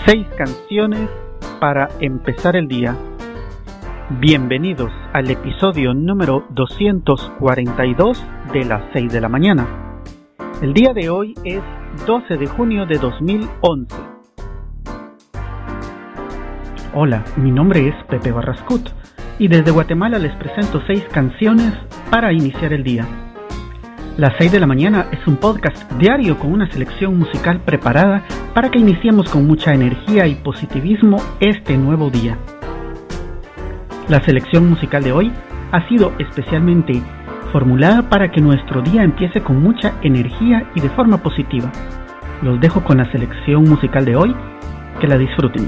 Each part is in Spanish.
6 canciones para empezar el día. Bienvenidos al episodio número 242 de las 6 de la mañana. El día de hoy es 12 de junio de 2011. Hola, mi nombre es Pepe Barrascut y desde Guatemala les presento 6 canciones para iniciar el día. Las 6 de la mañana es un podcast diario con una selección musical preparada para que iniciemos con mucha energía y positivismo este nuevo día. La selección musical de hoy ha sido especialmente formulada para que nuestro día empiece con mucha energía y de forma positiva. Los dejo con la selección musical de hoy, que la disfruten.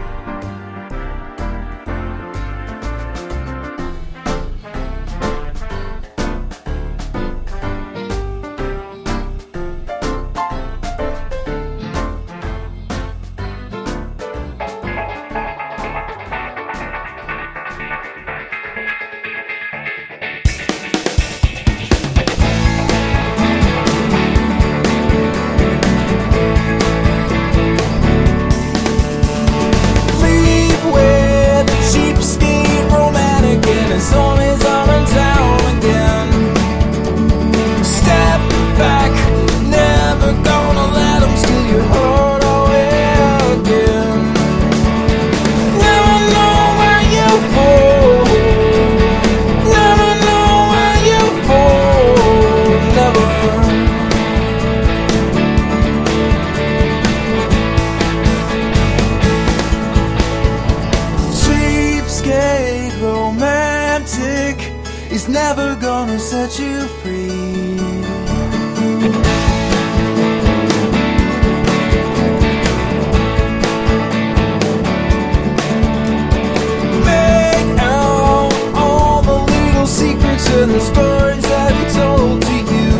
It's never gonna set you free. Make out all the little secrets and the stories that he told to you.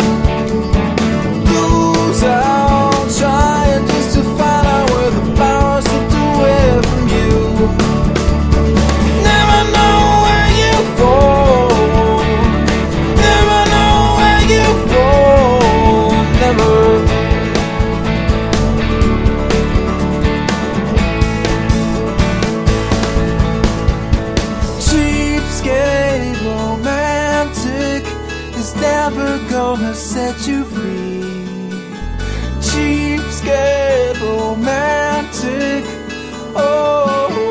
Lose out trying just to find out where the power slipped away from you. Never know where you fall. Cheapskate romantic is never gonna set you free. Cheapskate romantic, oh.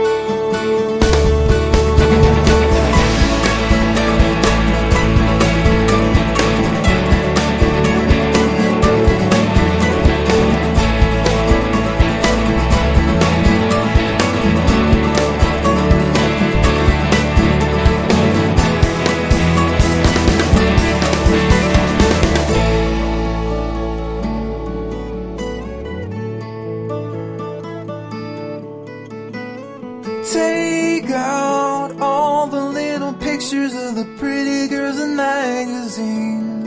Take out all the little pictures of the pretty girls in magazines.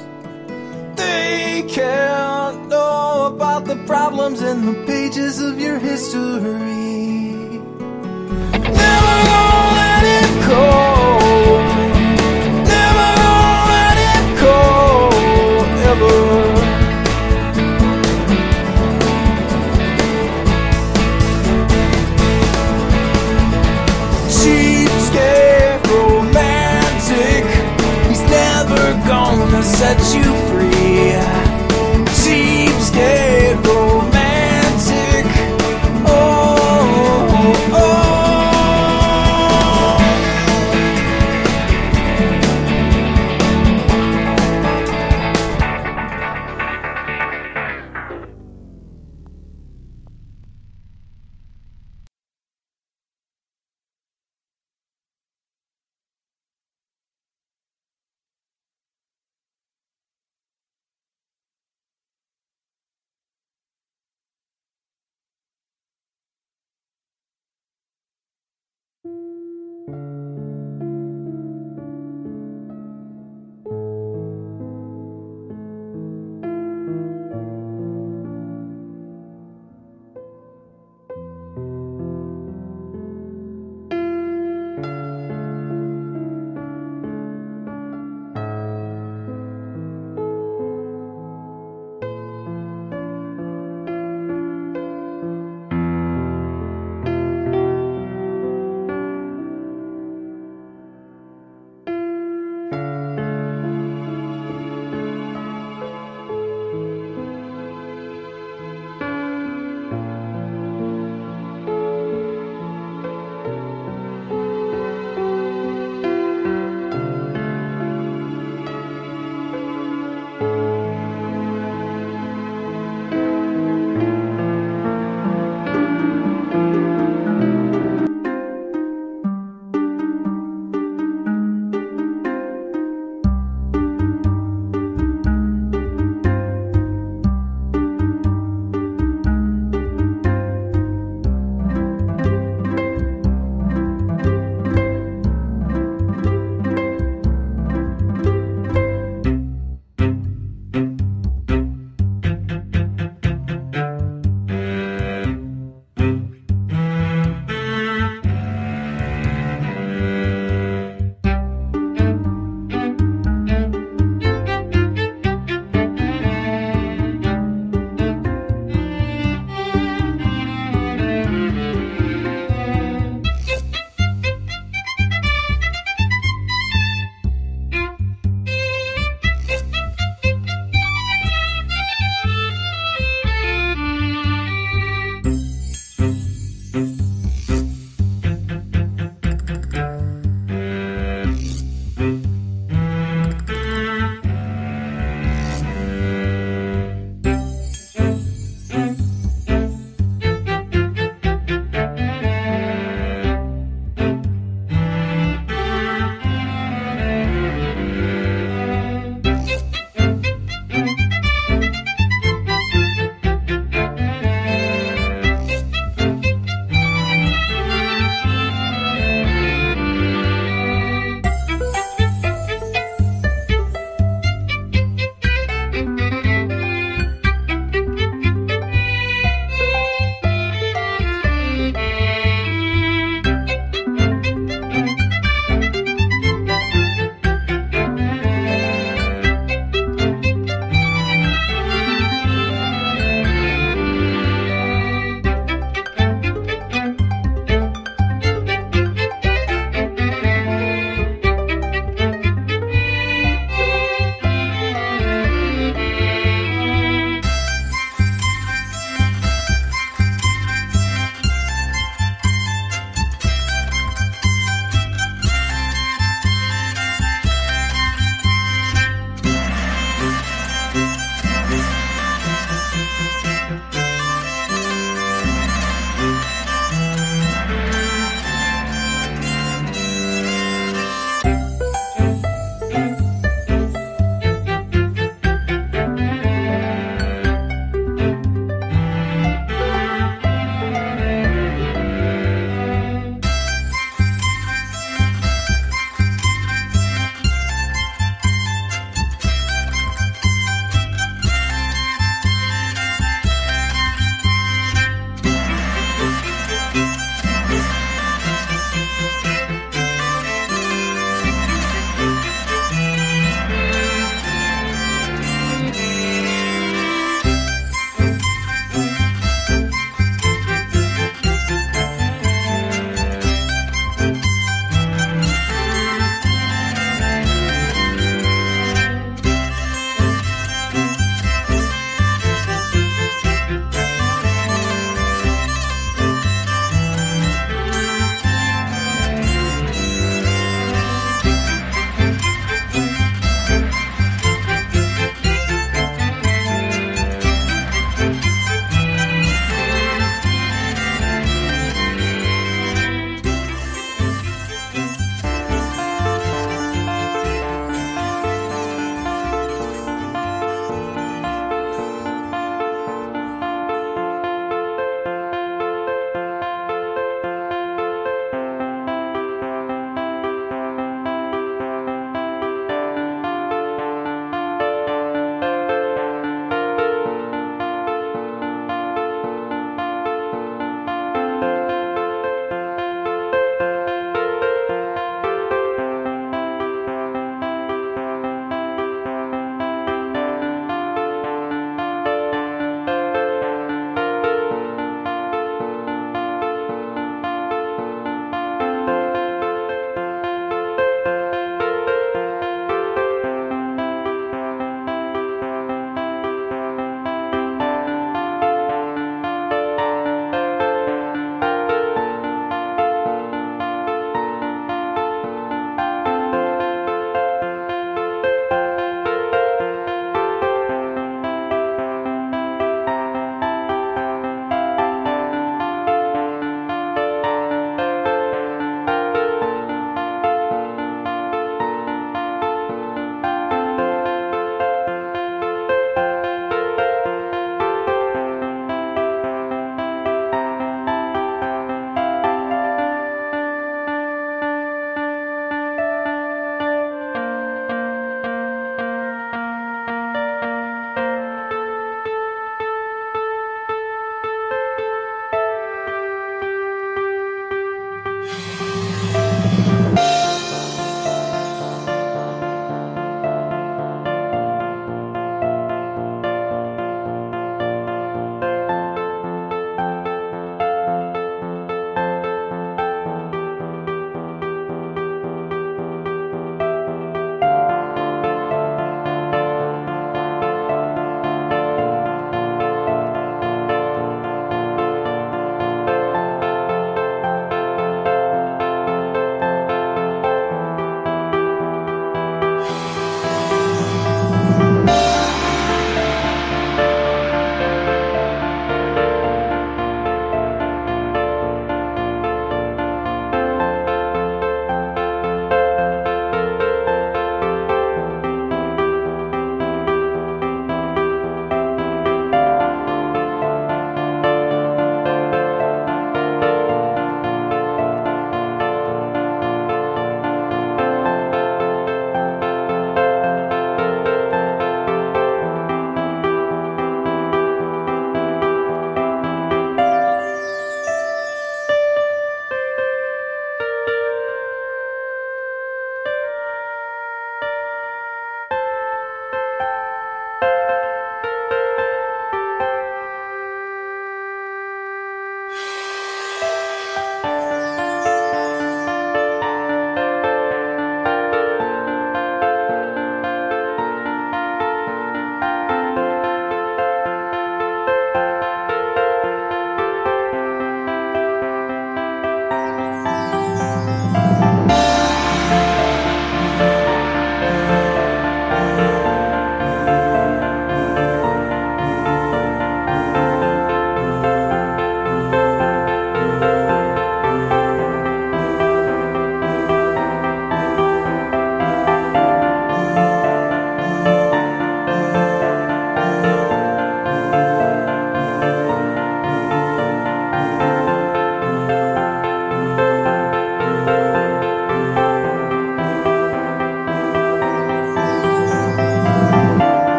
They can't know about the problems in the pages of your history. Never gonna let it go. Never gonna let it go, ever. Cheapskate romantic, he's never gonna set you free. Cheapskate romantic.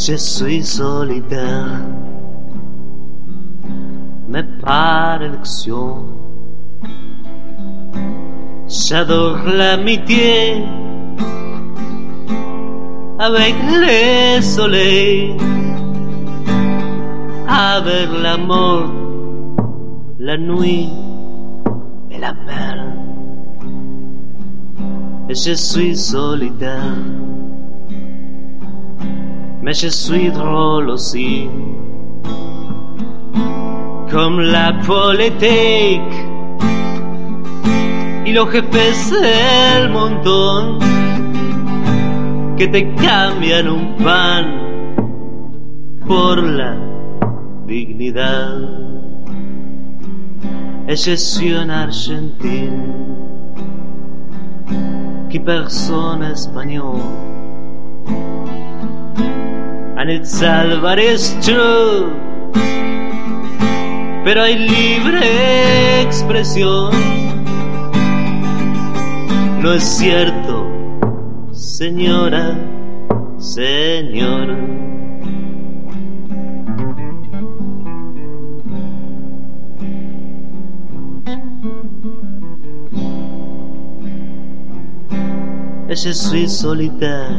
je suis solitaire, mais par élection. J'adore l'amitié avec le soleil, avec la mort, la nuit et la mer. Et je suis solitaire, mais je suis drôle aussi, comme la politique y los jefes del montón que te cambian un pan por la dignidad. Et je suis un argentin qui personne espagnol. And it's Alvarez true, pero hay libre expresión. No es cierto, señora, señor. Et je suis solitaire,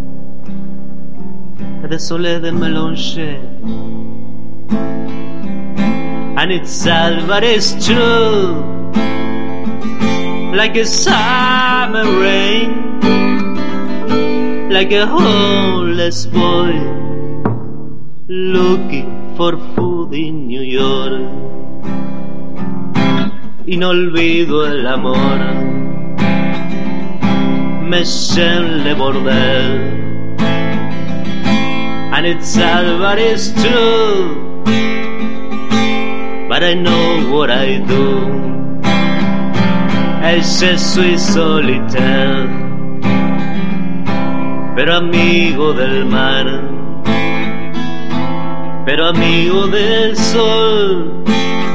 désolé de mélanger. And it's Alvarez true, like a summer rain, like a homeless boy looking for food in New York. Y no olvido el amor, Michel Le Bordel. And it's Alvarez too, but I know what I do. Et je suis solitaire, pero amigo del mar, pero amigo del sol,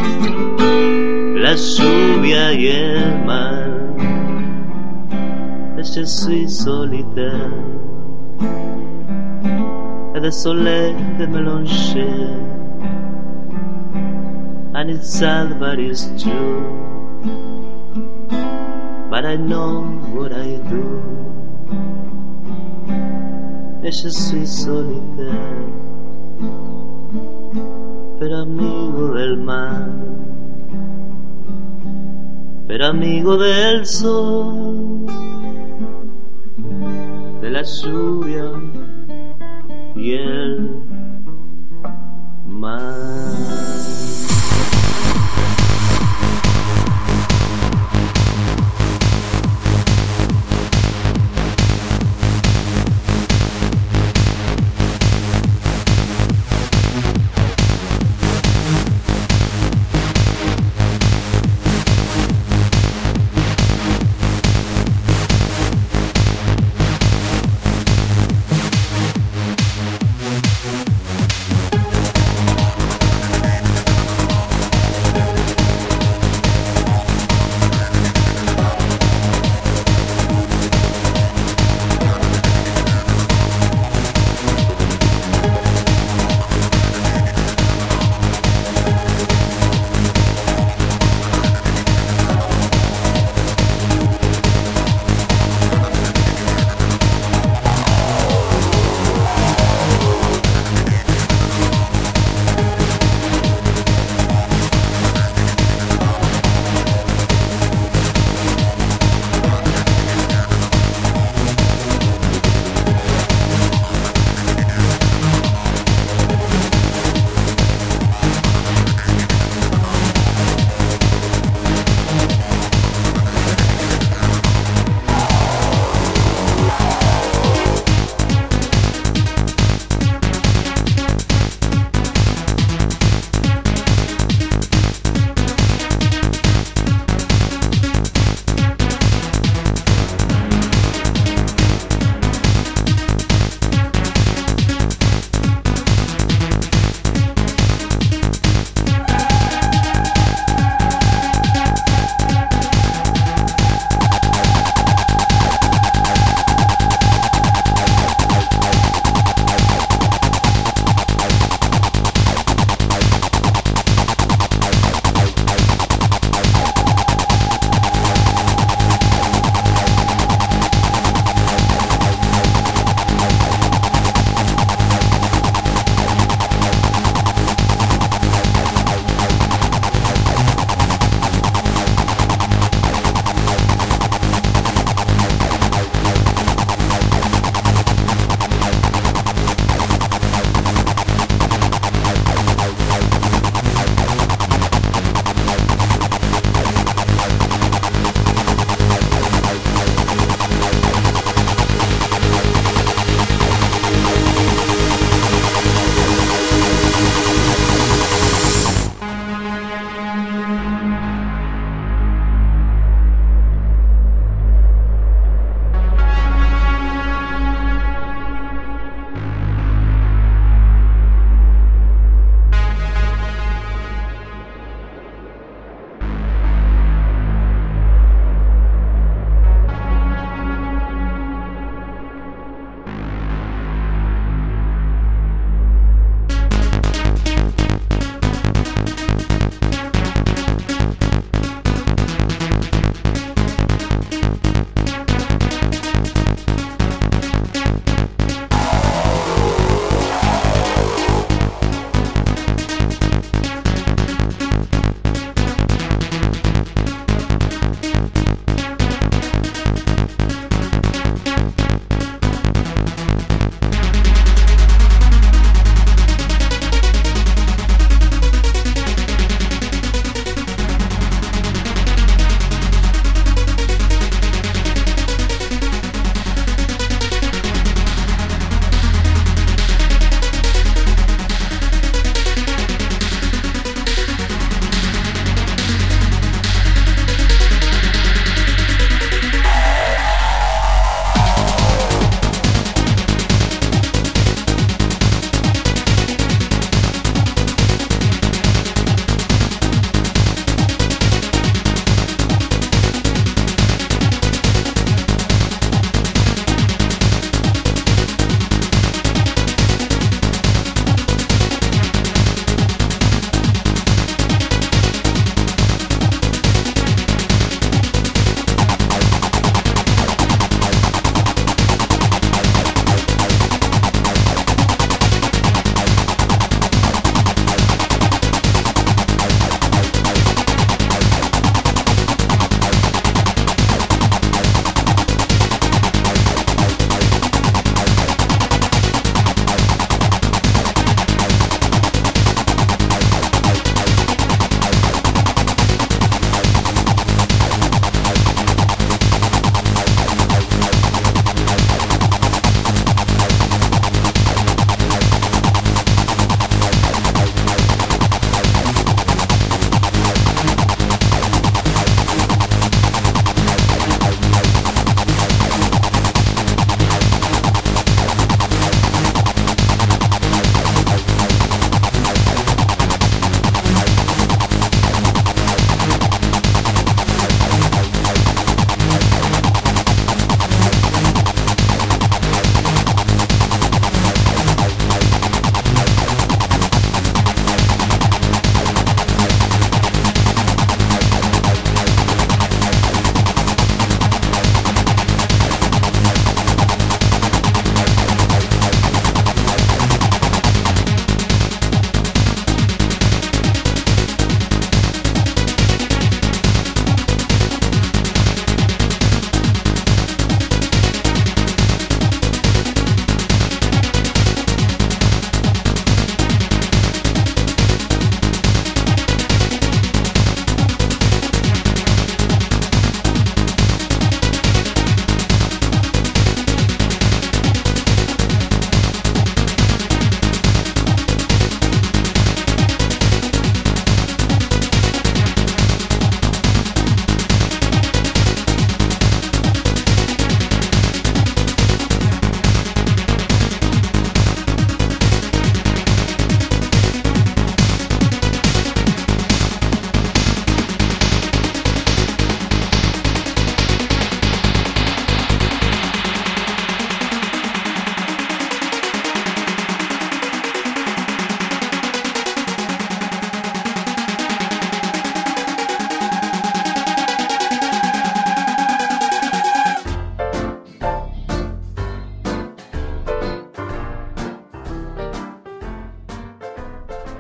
la lluvia y el mar. Et je suis solitaire, et désolé de mélanger. And it's Alvarez true, but I know what I do. Et je suis solitaire, pero amigo del mar, pero amigo del sol, de la lluvia y el mar.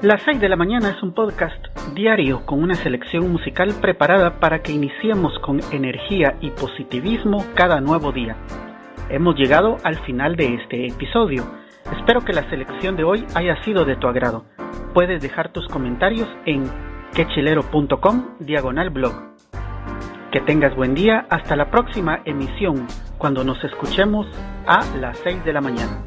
Las 6 de la mañana es un podcast diario con una selección musical preparada para que iniciemos con energía y positivismo cada nuevo día. Hemos llegado al final de este episodio. Espero que la selección de hoy haya sido de tu agrado. Puedes dejar tus comentarios en quechilero.com/blog. Que tengas buen día, hasta la próxima emisión, cuando nos escuchemos a las 6 de la mañana.